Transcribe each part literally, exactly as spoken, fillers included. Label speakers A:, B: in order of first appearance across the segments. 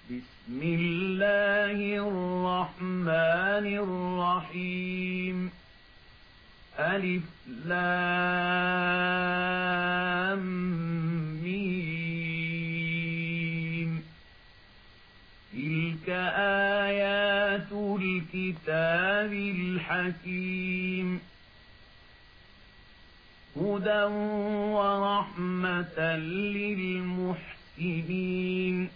A: بسم الله الرحمن الرحيم ألف لام ميم تلك آيات الكتاب الحكيم هدى ورحمة للمحسنين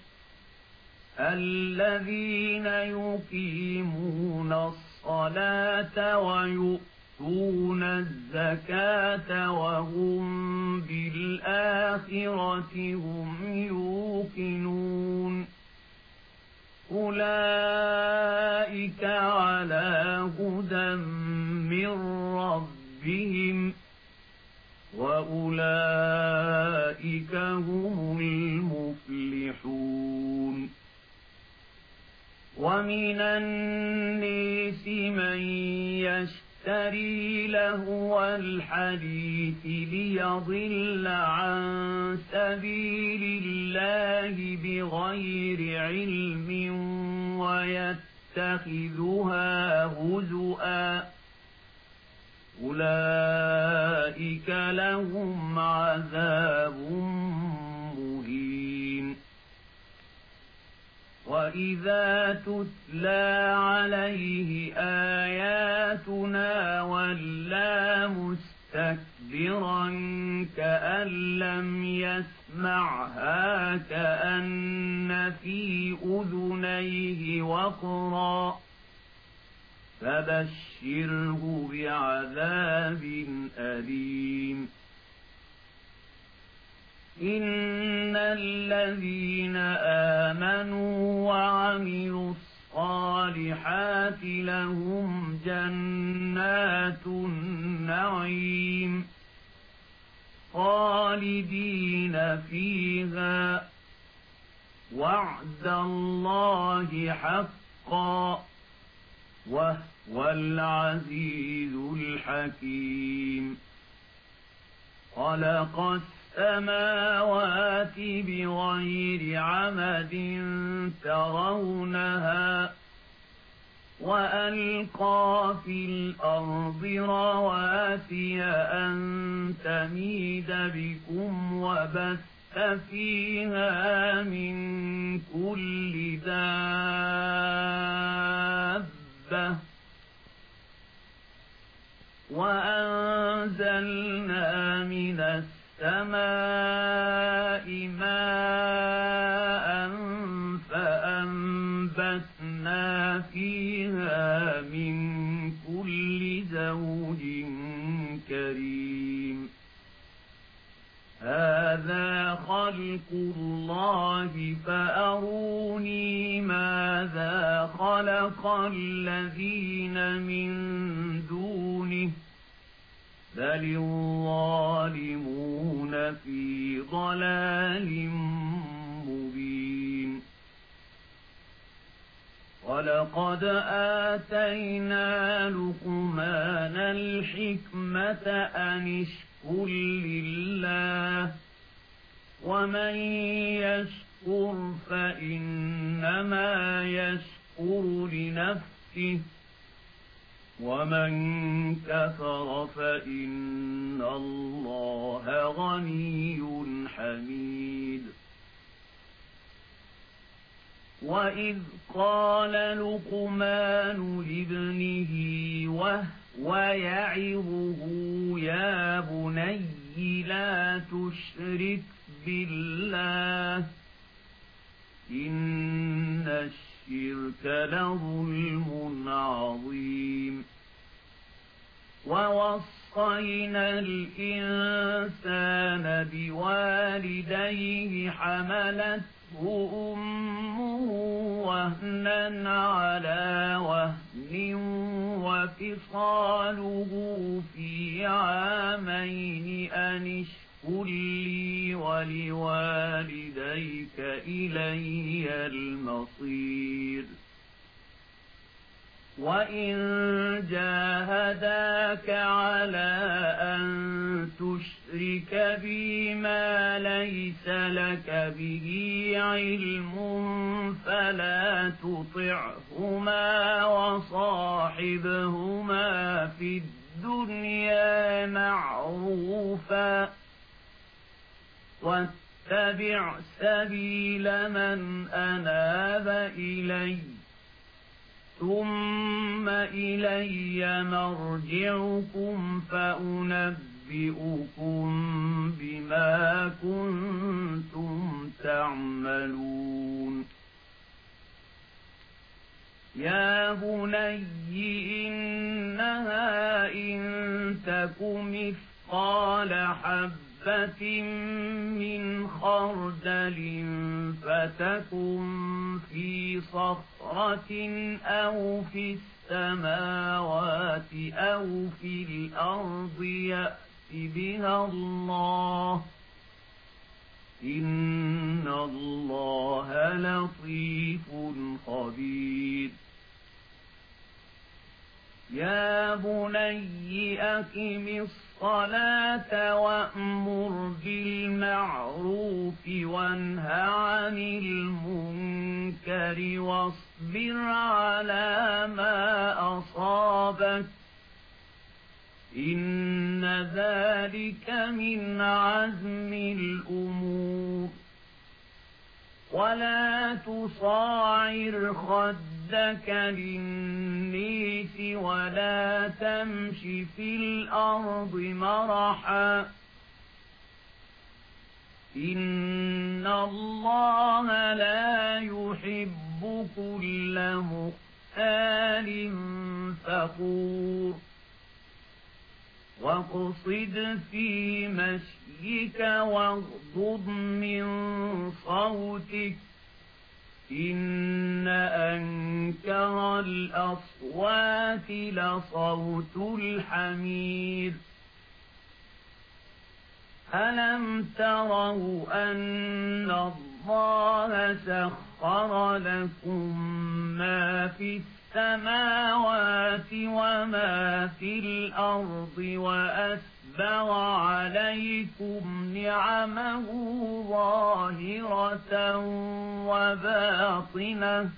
A: الذين يقيمون الصلاة ويؤتون الزكاة وهم بالآخرة هم يوقنون أولئك على هدى من ربهم وأولئك هم المفلحون ومن الناس من يشتري لهو الحديث ليضل عن سبيل الله بغير علم ويتخذها هزؤا أولئك لهم عذاب مهين وإذا تتلى عليه آياتنا ولى مستكبرا كأن لم يسمعها كأن في أذنيه وقرا فبشره بعذاب أليم إن الذين آمنوا وعملوا الصالحات لهم جنات النعيم خالدين فيها وعد الله حقا وهو العزيز الحكيم خلق السماوات بغير عمد ترونها وألقى في الأرض رواسي أن تميد بكم وبث فيها من كل دابة وأنزلنا من السماء ماء فأنبتنا فيها من كل زوج كريم هذا خلق الله فأروني ماذا خلق الذين من دونه بل الظالمون في ضلال مبين ولقد آتينا لقمان الحكمة أن اشكر لله ومن يشكر فإنما يشكر لنفسه ومن كفر فإن الله غني حميد وإذ قال لقمان لابنه وهو يعظه يا بني لا تشرك بالله إن الشرك لظلم عظيم ووصينا الإنسان بوالديه حملته أمه وهنا على وهن وفصاله في عامين أن اشكر لي ولوالديك إلي المصير وإن جاهداك على أن تشرك بي ما ليس لك به علم فلا تطعهما وصاحبهما في الدنيا معروفا واتبع سبيل من أناب إلي ثم إلي مرجعكم فأنبئكم بما كنتم تعملون يا بني إنها إن تك مثقال حبة من خردل فتكن في صخرة أو في السماوات أو في الأرض يأت بها الله إن الله لطيف خبير يا بني أقم الصلاة وأمر بالمعروف وانه عن المنكر واصبر على ما أصابك إن ذلك من عزم الأمور ولا تصاعر خدك للنيس ولا تمش في الأرض مرحا إن الله لا يحب كل مختال فخور واقصد في مشيك واغضض من صوتك إن أنكر الأصوات لصوت الحمير ألم تروا أن الله سخر لكم ما في السماوات وما في الأرض وأسبغ عليكم نعمه ظاهرة وباطنة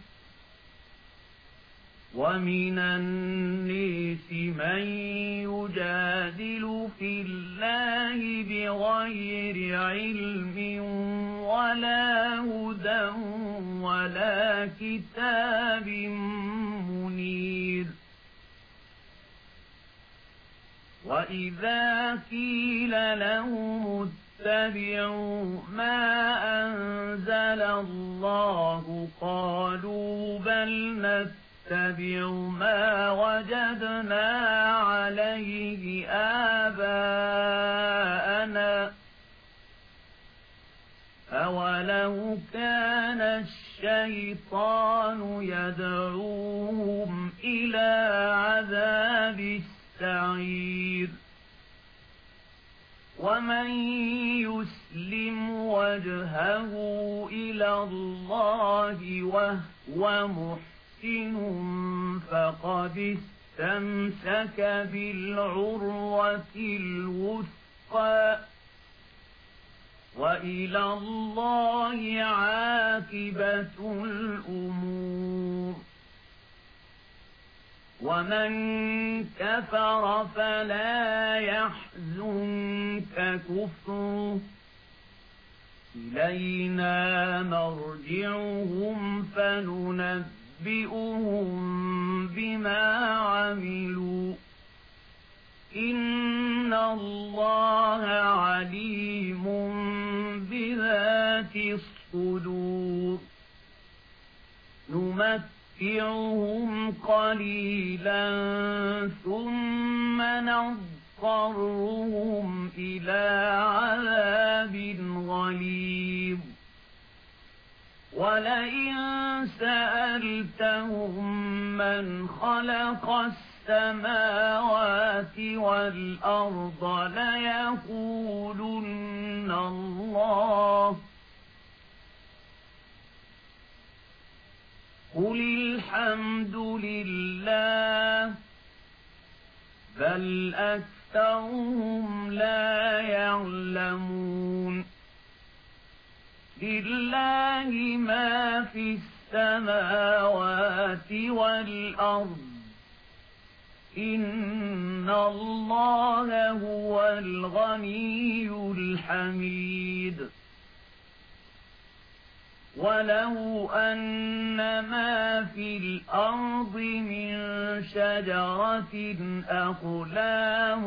A: ومن الناس من يجادل في الله بغير علم ولا هدى ولا كتاب منير وإذا قيل لهم اتبعوا ما أنزل الله قالوا بل نتبع ما وجدنا عليه آباءنا أولو كان الشيطان يدعوهم إلى عذاب السعير ومن يسلم وجهه إلى الله وهو محسن فقد استمسك بالعروة الوثقى وإلى الله عاقبة الأمور ومن كفر فلا يحزنك كفره إلينا مرجعهم فننبئهم بما عملوا إن الله عليم بذات الصدور نمتعهم قليلا ثم نضطرهم إلى عذاب غليظ ولئن سألتهم من خلق السماوات والأرض ليقولن الله قل الحمد لله بل أكثرهم لا يعلمون لله ما في السماوات والأرض إن الله هو الغني الحميد ولو أن ما في الأرض من شجرة أقلام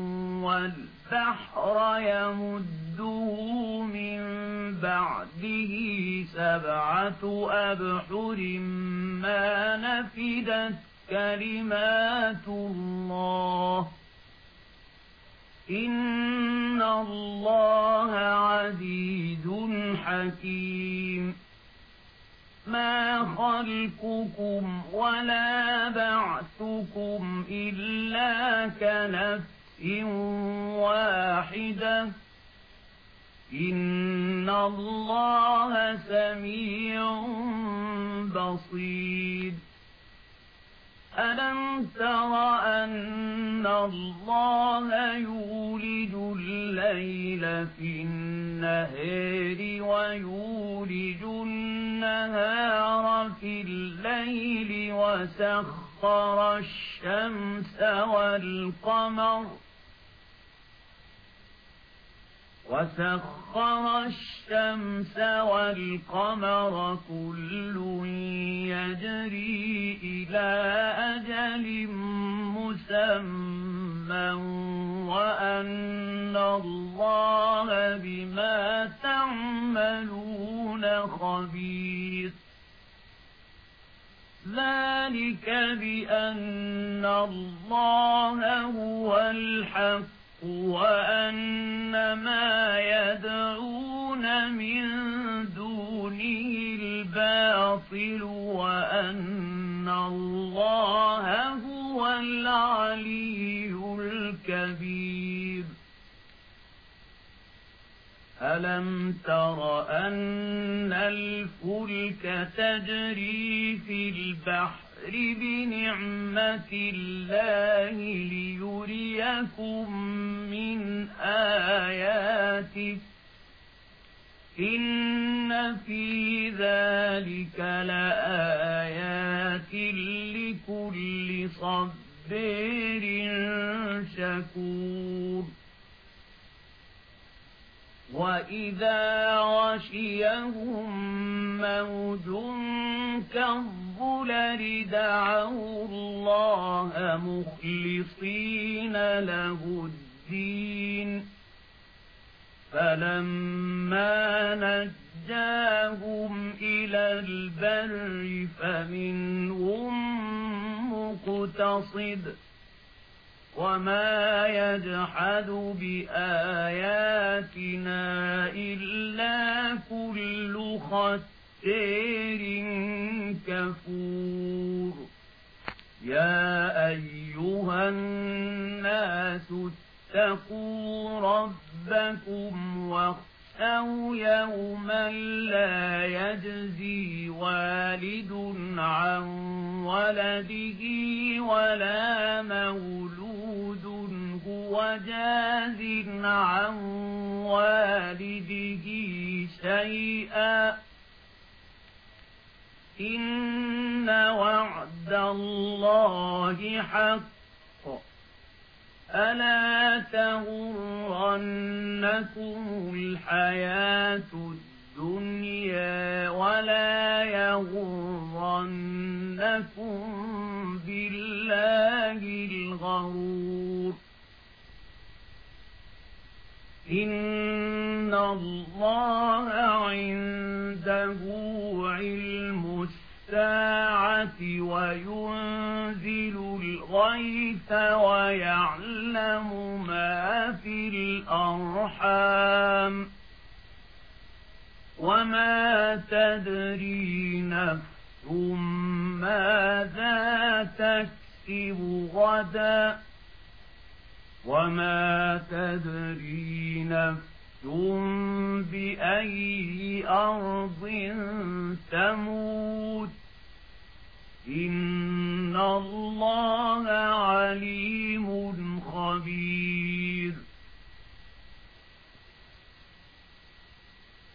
A: والبحر يمده من بعده سبعة أبحر ما نفدت كلمات الله إن الله عزيز حكيم ما خلقكم ولا بعثكم إلا كنفس واحدة إن الله سميع بصير ألم تر أن الله يولج الليل في النهار ويولج النهار في الليل وسخر الشمس والقمر وسخر الشمس والقمر كل يجري إلى أجل مسمى وأن الله بما تعملون خبير ذلك بأن الله هو الحق وأن ما يدعون من دونه الباطل وأن الله هو العلي الكبير ألم تر أن الفلك تجري في البحر بنعمة الله ليريكم من آياته إن في ذلك لآيات لكل صبير شكور وإذا غشيهم موج كالظلل دعوا الله مخلصين له الدين فلما نجاهم إلى البر فمنهم مقتصد وما يجحد بآياتنا إلا كل ختار كفور يا أيها الناس اتقوا ربكم واخشوا يوما لا يجزي والد عن ولده ولا مولود هو جاز عن والده شيئا إن وعد الله حق ألا تغرنكم الحياة الدنيا ولا يغرنكم بالله الغرور إن الله عنده علم الساعة وينزل الغيث ويعلم ما في الأرحام وما تدري نفس ماذا تكسب غدا وما تدري نفس بأي أرض تموت إن الله عليم خبير